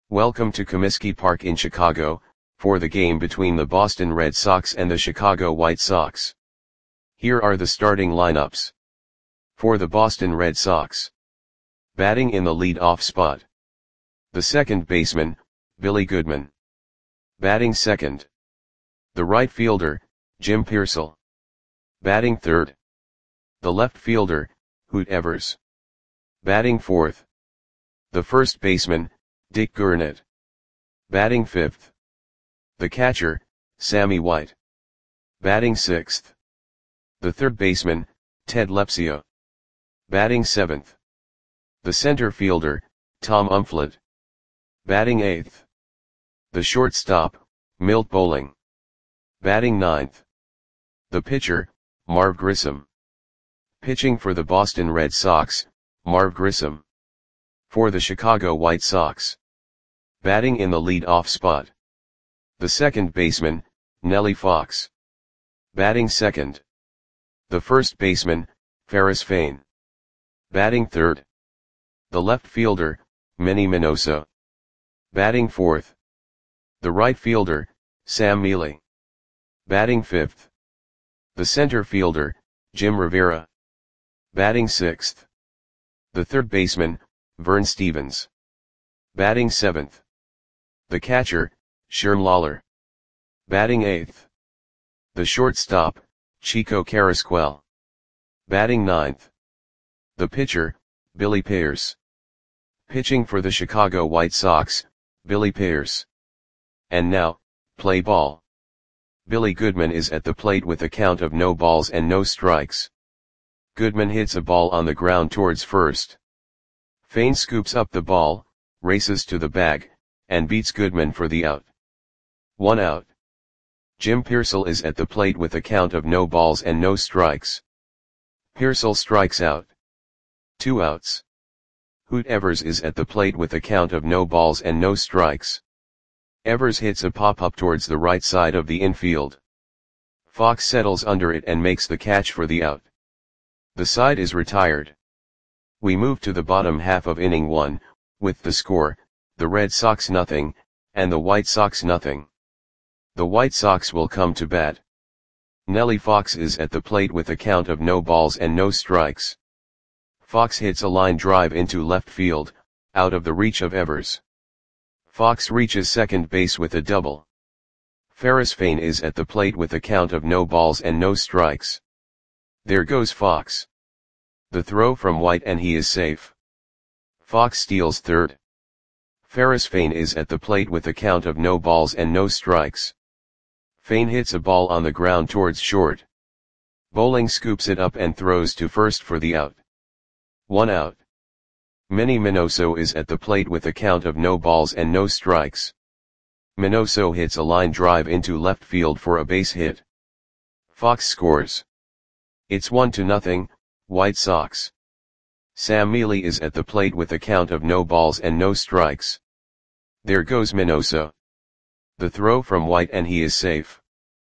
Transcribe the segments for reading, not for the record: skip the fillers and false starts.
Welcome to Comiskey Park in Chicago, for the game between the Boston Red Sox and the Chicago White Sox. Here are the starting lineups. For the Boston Red Sox. Batting in the lead-off spot. The second baseman, Billy Goodman. Batting second. The right fielder, Jim Piersall. Batting third. The left fielder, Hoot Evers. Batting fourth. The first baseman, Dick Gurnett. Batting fifth. The catcher, Sammy White. Batting sixth. The third baseman, Ted Lepsio. Batting seventh. The center fielder, Tom Umflett. Batting eighth. The shortstop, Milt Bowling. Batting ninth. The pitcher, Marv Grissom. Pitching for the Boston Red Sox, Marv Grissom. For the Chicago White Sox. Batting in the lead-off spot. The second baseman, Nellie Fox. Batting second. The first baseman, Ferris Fain. Batting third. The left fielder, Minnie Minoso. Batting fourth. The right fielder, Sam Mele. Batting fifth. The center fielder, Jim Rivera. Batting sixth. The third baseman, Vern Stephens. Batting seventh. The catcher, Sherm Lawler. Batting eighth. The shortstop, Chico Carrasquel. Batting ninth. The pitcher, Billy Pearce. Pitching for the Chicago White Sox, Billy Pearce. And now, play ball. Billy Goodman is at the plate with a count of no balls and no strikes. Goodman hits a ball on the ground towards first. Fain scoops up the ball, races to the bag, and beats Goodman for the out. 1 out. Jim Piersall is at the plate with a count of no balls and no strikes. Piersall strikes out. 2 outs. Hoot Evers is at the plate with a count of no balls and no strikes. Evers hits a pop-up towards the right side of the infield. Fox settles under it and makes the catch for the out. The side is retired. We move to the bottom half of inning 1, with the score, the Red Sox nothing, and the White Sox nothing. The White Sox will come to bat. Nellie Fox is at the plate with a count of no balls and no strikes. Fox hits a line drive into left field, out of the reach of Evers. Fox reaches second base with a double. Ferris Fain is at the plate with a count of no balls and no strikes. There goes Fox. The throw from White and he is safe. Fox steals third. Ferris Fain is at the plate with a count of no balls and no strikes. Fain hits a ball on the ground towards short. Bowling scoops it up and throws to first for the out. 1 out. Minnie Minoso is at the plate with a count of no balls and no strikes. Minoso hits a line drive into left field for a base hit. Fox scores. It's 1-0, White Sox. Sam Mele is at the plate with a count of no balls and no strikes. There goes Minoso. The throw from White and he is safe.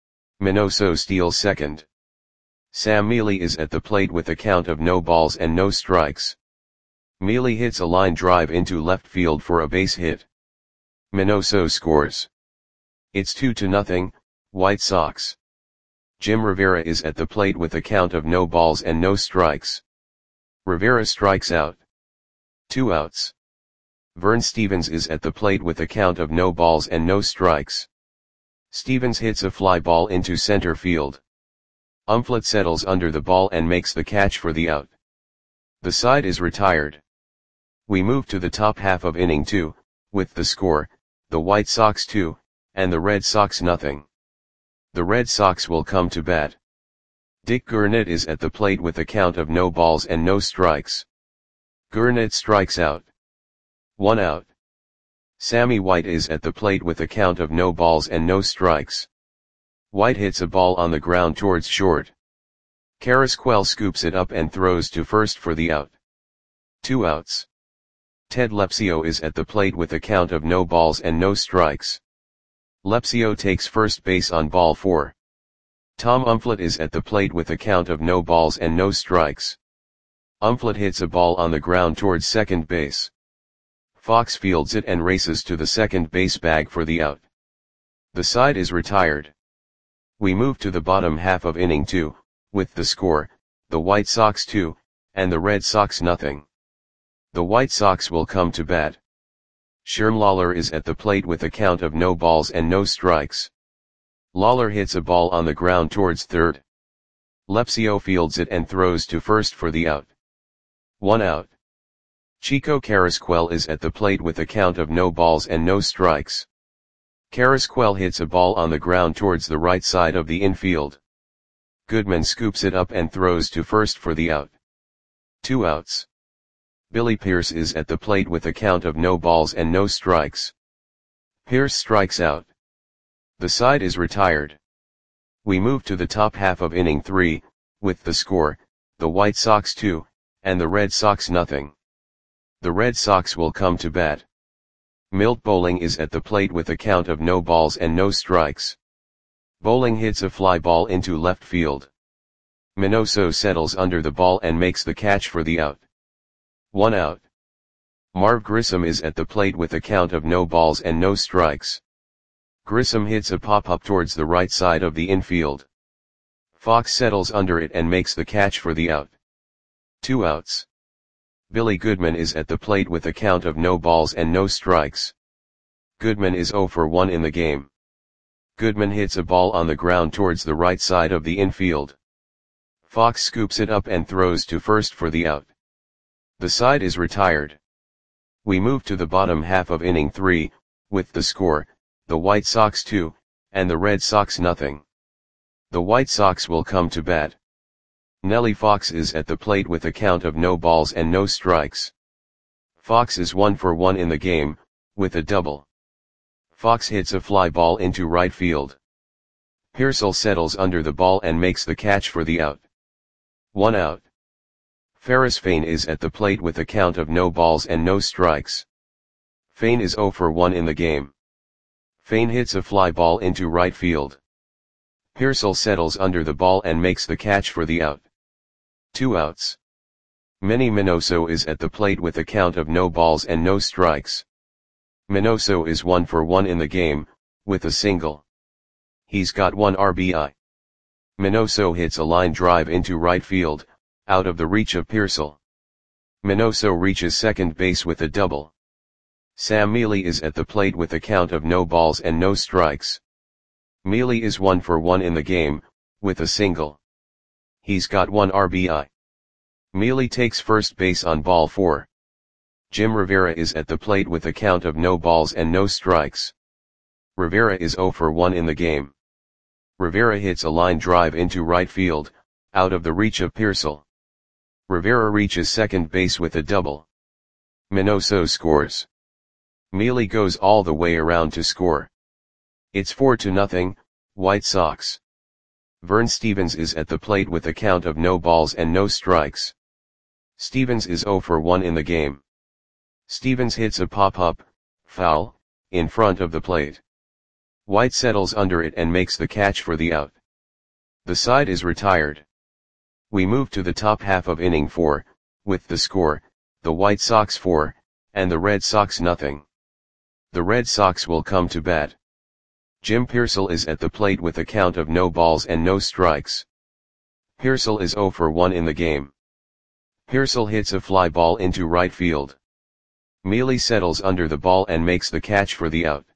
Minoso steals second. Sam Mele is at the plate with a count of no balls and no strikes. Mele hits a line drive into left field for a base hit. Minoso scores. It's 2-0, White Sox. Jim Rivera is at the plate with a count of no balls and no strikes. Rivera strikes out. 2 outs. Vern Stephens is at the plate with a count of no balls and no strikes. Stephens hits a fly ball into center field. Umflett settles under the ball and makes the catch for the out. The side is retired. We move to the top half of inning 2, with the score, the White Sox 2, and the Red Sox nothing. The Red Sox will come to bat. Dick Gurnett is at the plate with a count of no balls and no strikes. Gurnett strikes out. 1 out. Sammy White is at the plate with a count of no balls and no strikes. White hits a ball on the ground towards short. Carrasquel scoops it up and throws to first for the out. 2 outs. Ted Lepsio is at the plate with a count of no balls and no strikes. Lepsio takes first base on ball 4. Tom Umflett is at the plate with a count of no balls and no strikes. Umflett hits a ball on the ground towards second base. Fox fields it and races to the second base bag for the out. The side is retired. We move to the bottom half of inning 2, with the score, the White Sox 2, and the Red Sox nothing. The White Sox will come to bat. Sherm Lawler is at the plate with a count of no balls and no strikes. Lawler hits a ball on the ground towards third. Lepsio fields it and throws to first for the out. 1 out. Chico Carrasquel is at the plate with a count of no balls and no strikes. Carrasquel hits a ball on the ground towards the right side of the infield. Goodman scoops it up and throws to first for the out. 2 outs. Billy Pierce is at the plate with a count of no balls and no strikes. Pierce strikes out. The side is retired. We move to the top half of inning 3, with the score, the White Sox 2, and the Red Sox nothing. The Red Sox will come to bat. Milt Bowling is at the plate with a count of no balls and no strikes. Bowling hits a fly ball into left field. Minoso settles under the ball and makes the catch for the out. 1 out. Marv Grissom is at the plate with a count of no balls and no strikes. Grissom hits a pop-up towards the right side of the infield. Fox settles under it and makes the catch for the out. 2 outs. Billy Goodman is at the plate with a count of no balls and no strikes. Goodman is 0 for 1 in the game. Goodman hits a ball on the ground towards the right side of the infield. Fox scoops it up and throws to first for the out. The side is retired. We move to the bottom half of inning 3, with the score, the White Sox 2, and the Red Sox nothing. The White Sox will come to bat. Nellie Fox is at the plate with a count of no balls and no strikes. Fox is 1 for 1 in the game, with a double. Fox hits a fly ball into right field. Pearsall settles under the ball and makes the catch for the out. 1 out. Ferris Fain is at the plate with a count of no balls and no strikes. Fain is 0 for 1 in the game. Fain hits a fly ball into right field. Pearsall settles under the ball and makes the catch for the out. 2 outs. Manny Minoso is at the plate with a count of no balls and no strikes. Minoso is 1 for 1 in the game, with a single. He's got 1 RBI. Minoso hits a line drive into right field, out of the reach of Pearsall. Minoso reaches second base with a double. Sam Mealy is at the plate with a count of no balls and no strikes. Mealy is 1 for 1 in the game, with a single. He's got 1 RBI. Mealy takes first base on ball 4. Jim Rivera is at the plate with a count of no balls and no strikes. Rivera is 0 for 1 in the game. Rivera hits a line drive into right field, out of the reach of Pearsall. Rivera reaches second base with a double. Minoso scores. Mealy goes all the way around to score. It's 4-0, White Sox. Vern Stevens is at the plate with a count of no balls and no strikes. Stevens is 0 for 1 in the game. Stevens hits a pop-up, foul, in front of the plate. White settles under it and makes the catch for the out. The side is retired. We move to the top half of inning 4, with the score, the White Sox 4, and the Red Sox nothing. The Red Sox will come to bat. Jim Pearsall is at the plate with a count of no balls and no strikes. Pearsall is 0 for 1 in the game. Pearsall hits a fly ball into right field. Mealy settles under the ball and makes the catch for the out.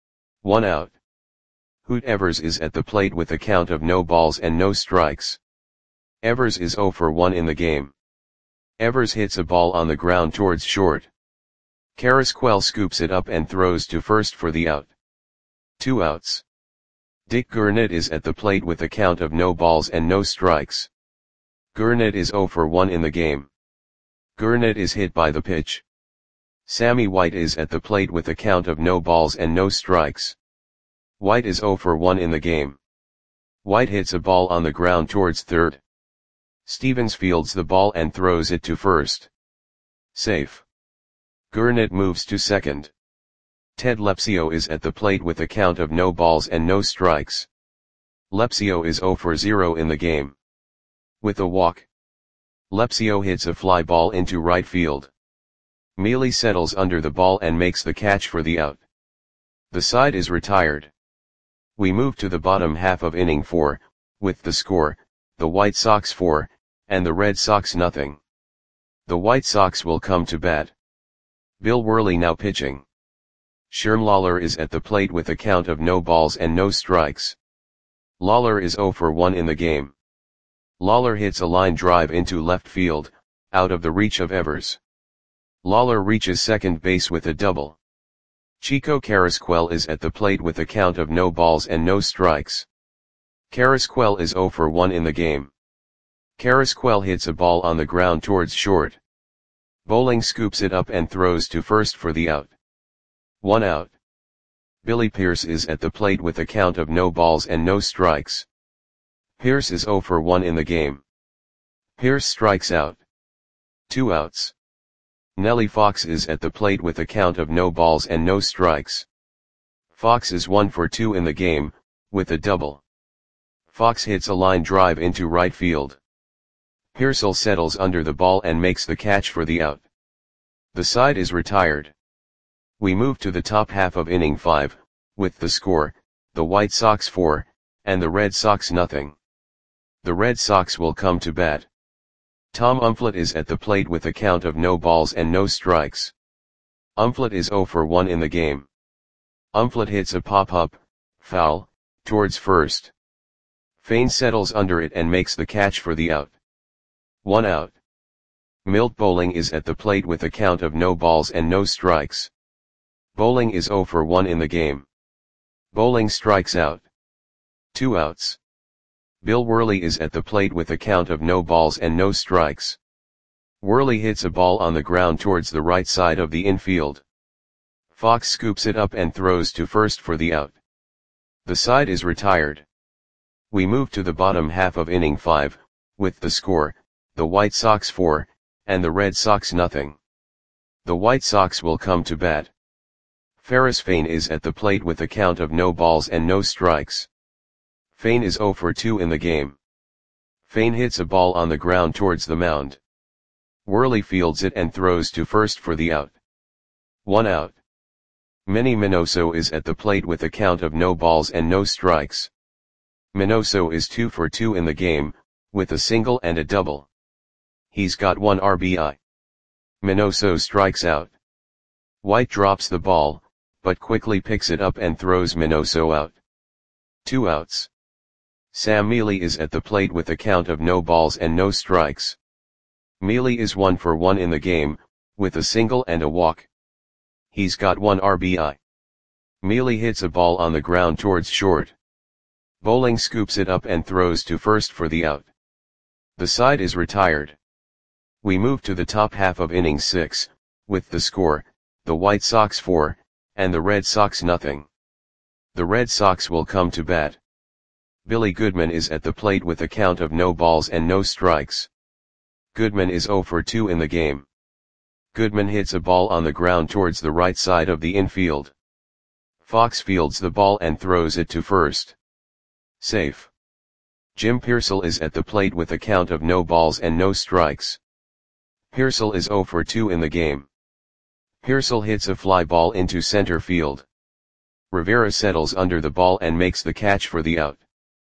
1 out. Hoot Evers is at the plate with a count of no balls and no strikes. Evers is 0 for 1 in the game. Evers hits a ball on the ground towards short. Carrasquel scoops it up and throws to first for the out. 2 outs. Dick Gurnett is at the plate with a count of no balls and no strikes. Gurnett is 0 for 1 in the game. Gurnett is hit by the pitch. Sammy White is at the plate with a count of no balls and no strikes. White is 0 for 1 in the game. White hits a ball on the ground towards third. Stevens fields the ball and throws it to first. Safe. Gurnett moves to second. Ted Lepsio is at the plate with a count of no balls and no strikes. Lepsio is 0 for 0 in the game. With a walk. Lepsio hits a fly ball into right field. Mealy settles under the ball and makes the catch for the out. The side is retired. We move to the bottom half of inning 4, with the score, the White Sox 4, and the Red Sox nothing. The White Sox will come to bat. Bill Worley now pitching. Sherm Lawler is at the plate with a count of no balls and no strikes. Lawler is 0 for 1 in the game. Lawler hits a line drive into left field, out of the reach of Evers. Lawler reaches second base with a double. Chico Carrasquel is at the plate with a count of no balls and no strikes. Carrasquel is 0 for 1 in the game. Carrasquel hits a ball on the ground towards short. Bowling scoops it up and throws to first for the out. 1 out. Billy Pierce is at the plate with a count of no balls and no strikes. Pierce is 0 for 1 in the game. Pierce strikes out. 2 outs. Nellie Fox is at the plate with a count of no balls and no strikes. Fox is 1 for 2 in the game, with a double. Fox hits a line drive into right field. Pearsall settles under the ball and makes the catch for the out. The side is retired. We move to the top half of inning 5, with the score, the White Sox 4, and the Red Sox nothing. The Red Sox will come to bat. Tom Umflett is at the plate with a count of no balls and no strikes. Umflett is 0 for 1 in the game. Umflett hits a pop-up, foul, towards first. Fain settles under it and makes the catch for the out. 1 out. Milt Bowling is at the plate with a count of no balls and no strikes. Bowling is 0 for 1 in the game. Bowling strikes out. 2 outs. Bill Worley is at the plate with a count of no balls and no strikes. Worley hits a ball on the ground towards the right side of the infield. Fox scoops it up and throws to first for the out. The side is retired. We move to the bottom half of inning 5, with the score, the White Sox 4, and the Red Sox nothing. The White Sox will come to bat. Ferris Fain is at the plate with a count of no balls and no strikes. Fain is 0 for 2 in the game. Fain hits a ball on the ground towards the mound. Worley fields it and throws to first for the out. 1 out. Manny Minoso is at the plate with a count of no balls and no strikes. Minoso is 2 for 2 in the game, with a single and a double. He's got 1 RBI. Minoso strikes out. White drops the ball, but quickly picks it up and throws Minoso out. 2 outs. Sam Mealy is at the plate with a count of no balls and no strikes. Mealy is 1 for 1 in the game, with a single and a walk. He's got 1 RBI. Mealy hits a ball on the ground towards short. Bowling scoops it up and throws to first for the out. The side is retired. We move to the top half of inning 6, with the score, the White Sox 4, and the Red Sox nothing. The Red Sox will come to bat. Billy Goodman is at the plate with a count of no balls and no strikes. Goodman is 0 for 2 in the game. Goodman hits a ball on the ground towards the right side of the infield. Fox fields the ball and throws it to first. Safe. Jim Pearsall is at the plate with a count of no balls and no strikes. Pearsall is 0 for 2 in the game. Pearsall hits a fly ball into center field. Rivera settles under the ball and makes the catch for the out.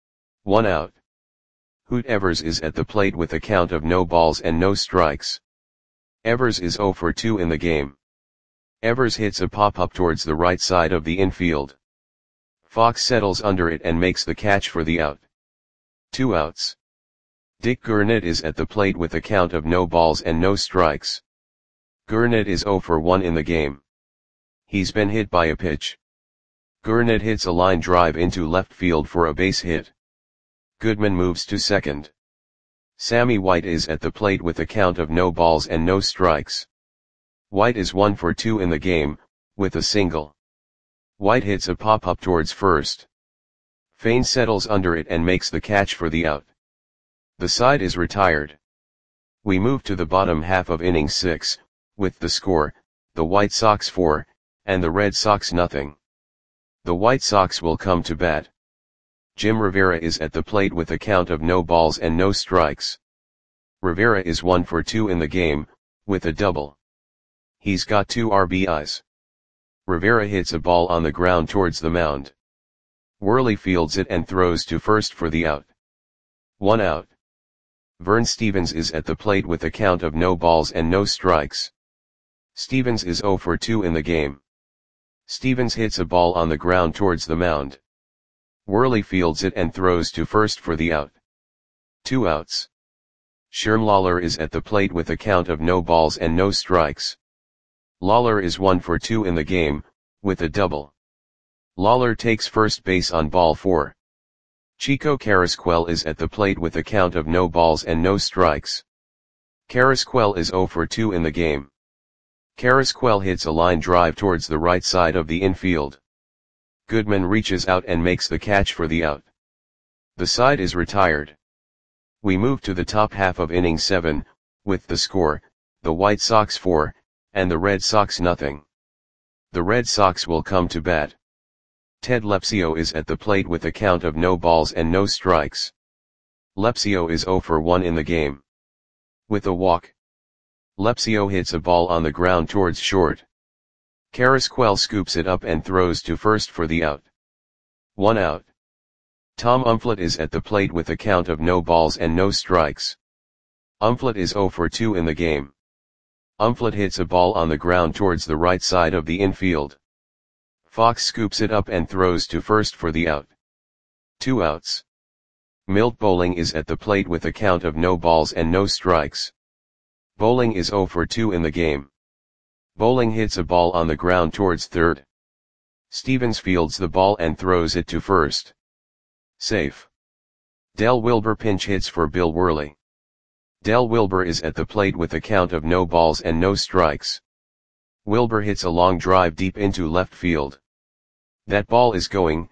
1 out. Hoot Evers is at the plate with a count of no balls and no strikes. Evers is 0 for 2 in the game. Evers hits a pop-up towards the right side of the infield. Fox settles under it and makes the catch for the out. 2 outs. Dick Gurnett is at the plate with a count of no balls and no strikes. Gurnett is 0 for 1 in the game. He's been hit by a pitch. Gurnett hits a line drive into left field for a base hit. Goodman moves to second. Sammy White is at the plate with a count of no balls and no strikes. White is 1 for 2 in the game, with a single. White hits a pop-up towards first. Fain settles under it and makes the catch for the out. The side is retired. We move to the bottom half of inning 6, with the score, the White Sox 4, and the Red Sox nothing. The White Sox will come to bat. Jim Rivera is at the plate with a count of no balls and no strikes. Rivera is 1 for 2 in the game, with a double. He's got 2 RBIs. Rivera hits a ball on the ground towards the mound. Worley fields it and throws to first for the out. 1 out. Vern Stephens is at the plate with a count of no balls and no strikes. Stephens is 0 for 2 in the game. Stephens hits a ball on the ground towards the mound. Worley fields it and throws to first for the out. 2 outs. Sherm Lawler is at the plate with a count of no balls and no strikes. Lawler is 1 for 2 in the game, with a double. Lawler takes first base on ball 4. Chico Carrasquel is at the plate with a count of no balls and no strikes. Carrasquel is 0 for 2 in the game. Carrasquel hits a line drive towards the right side of the infield. Goodman reaches out and makes the catch for the out. The side is retired. We move to the top half of inning 7, with the score, the White Sox 4, and the Red Sox nothing. The Red Sox will come to bat. Ted Lepsio is at the plate with a count of no balls and no strikes. Lepsio is 0 for 1 in the game. With a walk. Lepsio hits a ball on the ground towards short. Carrasquel scoops it up and throws to first for the out. 1 out. Tom Umflett is at the plate with a count of no balls and no strikes. Umflett is 0 for 2 in the game. Umflett hits a ball on the ground towards the right side of the infield. Fox scoops it up and throws to first for the out. 2 outs. Milt Bowling is at the plate with a count of no balls and no strikes. Bowling is 0 for 2 in the game. Bowling hits a ball on the ground towards third. Stephens fields the ball and throws it to first. Safe. Del Wilber pinch hits for Bill Worley. Del Wilber is at the plate with a count of no balls and no strikes. Wilber hits a long drive deep into left field. That ball is gone.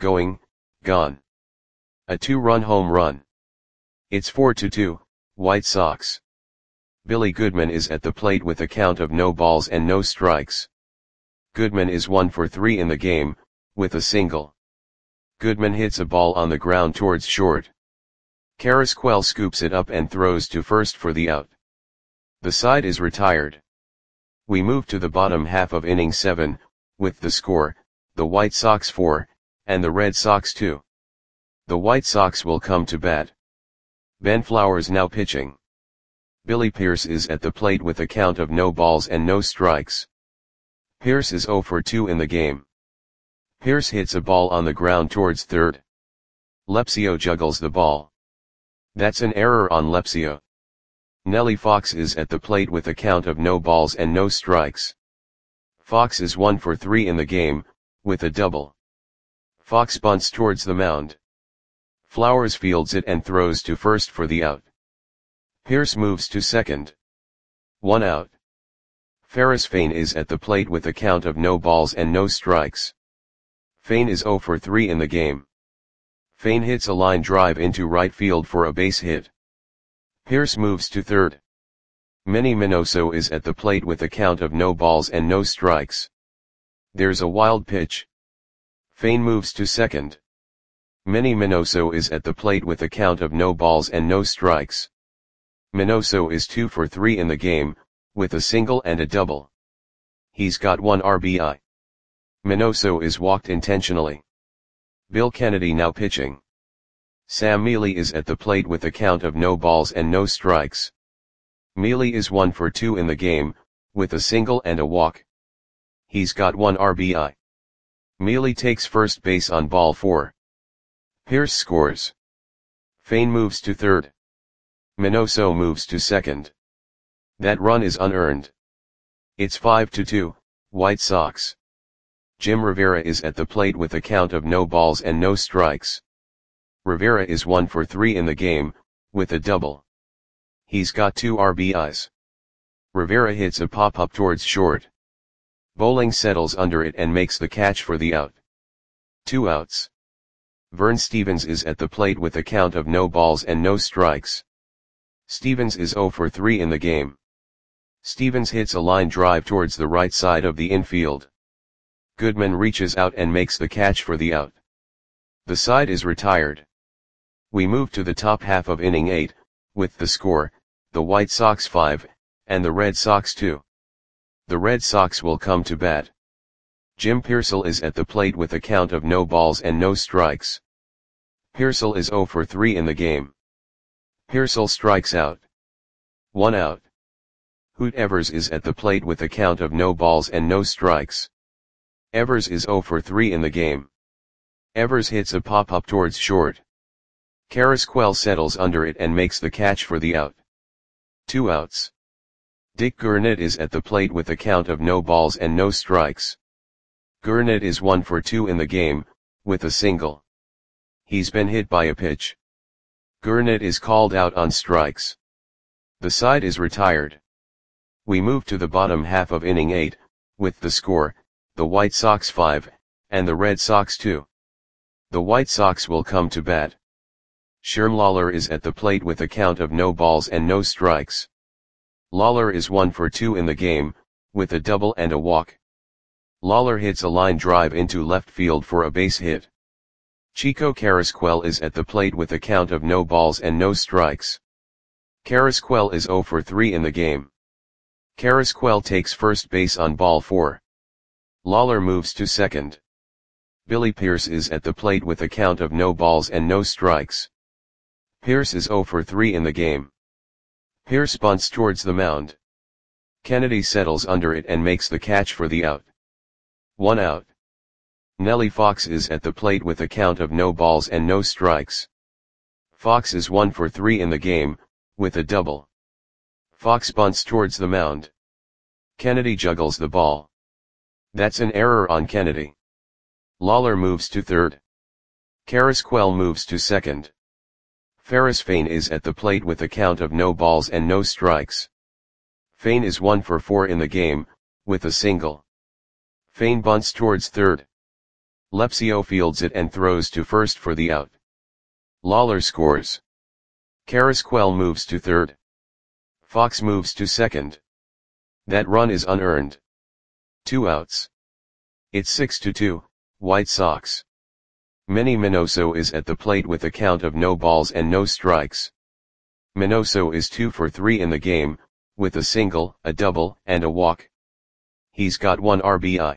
A 2-run home run. It's 4-2, White Sox. Billy Goodman is at the plate with a count of no balls and no strikes. Goodman is 1 for 3 in the game, with a single. Goodman hits a ball on the ground towards short. Carrasquel scoops it up and throws to first for the out. The side is retired. We move to the bottom half of inning 7, with the score, the White Sox 4, and the Red Sox 2. The White Sox will come to bat. Ben Flowers now pitching. Billy Pierce is at the plate with a count of no balls and no strikes. Pierce is 0 for 2 in the game. Pierce hits a ball on the ground towards third. Lepsio juggles the ball. That's an error on Lepsio. Nellie Fox is at the plate with a count of no balls and no strikes. Fox is 1 for 3 in the game, with a double. Fox bunts towards the mound. Flowers fields it and throws to first for the out. Pierce moves to second. 1 out. Ferris Fain is at the plate with a count of no balls and no strikes. Fain is 0 for 3 in the game. Fain hits a line drive into right field for a base hit. Pierce moves to third. Manny Minoso is at the plate with a count of no balls and no strikes. There's a wild pitch. Fain moves to second. Manny Minoso is at the plate with a count of no balls and no strikes. Minoso is 2 for 3 in the game, with a single and a double. He's got 1 RBI. Minoso is walked intentionally. Bill Kennedy now pitching. Sam Mealy is at the plate with a count of no balls and no strikes. Mealy is 1 for 2 in the game, with a single and a walk. He's got 1 RBI. Mealy takes first base on ball 4. Pierce scores. Fain moves to third. Minoso moves to second. That run is unearned. It's 5-2, White Sox. Jim Rivera is at the plate with a count of no balls and no strikes. Rivera is 1 for 3 in the game, with a double. He's got 2 RBIs. Rivera hits a pop-up towards short. Bowling settles under it and makes the catch for the out. 2 outs. Vern Stephens is at the plate with a count of no balls and no strikes. Stephens is 0 for 3 in the game. Stephens hits a line drive towards the right side of the infield. Goodman reaches out and makes the catch for the out. The side is retired. We move to the top half of inning 8, with the score, the White Sox 5, and the Red Sox 2. The Red Sox will come to bat. Jim Piersall is at the plate with a count of no balls and no strikes. Piersall is 0 for 3 in the game. Piersall strikes out. 1 out. Hoot Evers is at the plate with a count of no balls and no strikes. Evers is 0 for 3 in the game. Evers hits a pop-up towards short. Carrasquel settles under it and makes the catch for the out. 2 outs. Dick Gurnett is at the plate with a count of no balls and no strikes. Gurnett is 1 for 2 in the game, with a single. He's been hit by a pitch. Gurnett is called out on strikes. The side is retired. We move to the bottom half of inning 8, with the score, the White Sox 5, and the Red Sox 2. The White Sox will come to bat. Sherm Lawler is at the plate with a count of no balls and no strikes. Lawler is 1 for 2 in the game, with a double and a walk. Lawler hits a line drive into left field for a base hit. Chico Carrasquel is at the plate with a count of no balls and no strikes. Carrasquel is 0 for 3 in the game. Carrasquel takes first base on ball 4. Lawler moves to second. Billy Pierce is at the plate with a count of no balls and no strikes. Pierce is 0 for 3 in the game. Pierce bunts towards the mound. Kennedy settles under it and makes the catch for the out. 1 out. Nellie Fox is at the plate with a count of no balls and no strikes. Fox is 1 for 3 in the game, with a double. Fox bunts towards the mound. Kennedy juggles the ball. That's an error on Kennedy. Lawler moves to third. Carrasquel moves to second. Ferris Fain is at the plate with a count of no balls and no strikes. Fain is 1 for 4 in the game, with a single. Fain bunts towards third. Lepsio fields it and throws to first for the out. Lawler scores. Carrasquel moves to third. Fox moves to second. That run is unearned. 2 outs. It's 6-2, White Sox. Manny Minoso is at the plate with a count of no balls and no strikes. Minoso is 2 for 3 in the game, with a single, a double, and a walk. He's got 1 RBI.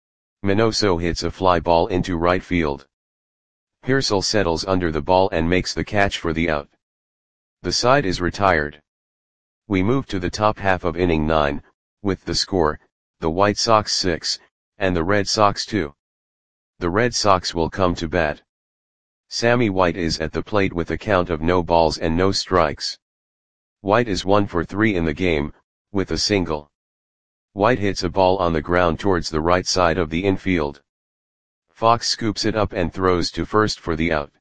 Minoso hits a fly ball into right field. Piersall settles under the ball and makes the catch for the out. The side is retired. We move to the top half of inning 9, with the score, the White Sox 6, and the Red Sox 2. The Red Sox will come to bat. Sammy White is at the plate with a count of no balls and no strikes. White is 1 for 3 in the game, with a single. White hits a ball on the ground towards the right side of the infield. Fox scoops it up and throws to first for the out.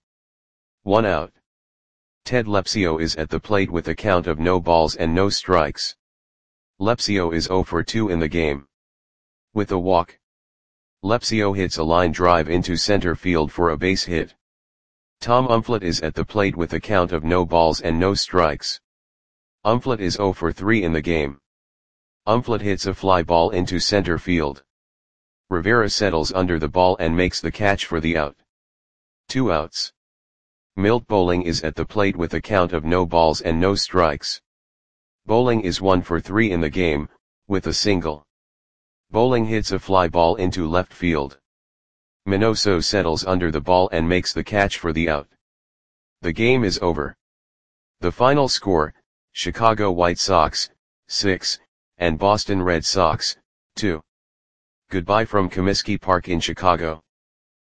1 out. Ted Lepsio is at the plate with a count of no balls and no strikes. Lepsio is 0 for 2 in the game. With a walk. Lepsio hits a line drive into center field for a base hit. Tom Umflett is at the plate with a count of no balls and no strikes. Umflett is 0 for 3 in the game. Umflett hits a fly ball into center field. Rivera settles under the ball and makes the catch for the out. 2 outs. Milt Bowling is at the plate with a count of no balls and no strikes. Bowling is 1 for 3 in the game, with a single. Bowling hits a fly ball into left field. Minoso settles under the ball and makes the catch for the out. The game is over. The final score, Chicago White Sox, 6, and Boston Red Sox, 2. Goodbye from Comiskey Park in Chicago.